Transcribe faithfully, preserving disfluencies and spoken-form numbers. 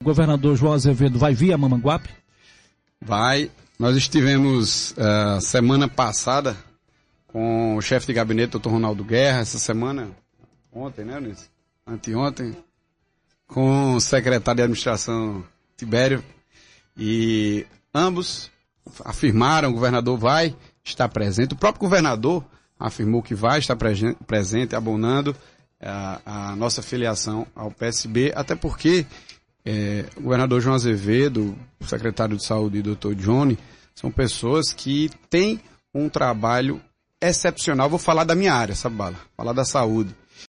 governador João Azevedo vai vir a Mamanguape? Vai. Nós estivemos uh, semana passada com o chefe de gabinete, doutor Ronaldo Guerra, essa semana, ontem, né, Eunice? Anteontem, com o secretário de administração, Tibério, e ambos afirmaram, o governador vai estar presente, o próprio governador afirmou que vai estar pre- presente, abonando a, a nossa filiação ao P S B, até porque é, o governador João Azevedo, o secretário de saúde, doutor Johnny, são pessoas que têm um trabalho excepcional. Vou falar da minha área, sabe, Bala? Falar da saúde.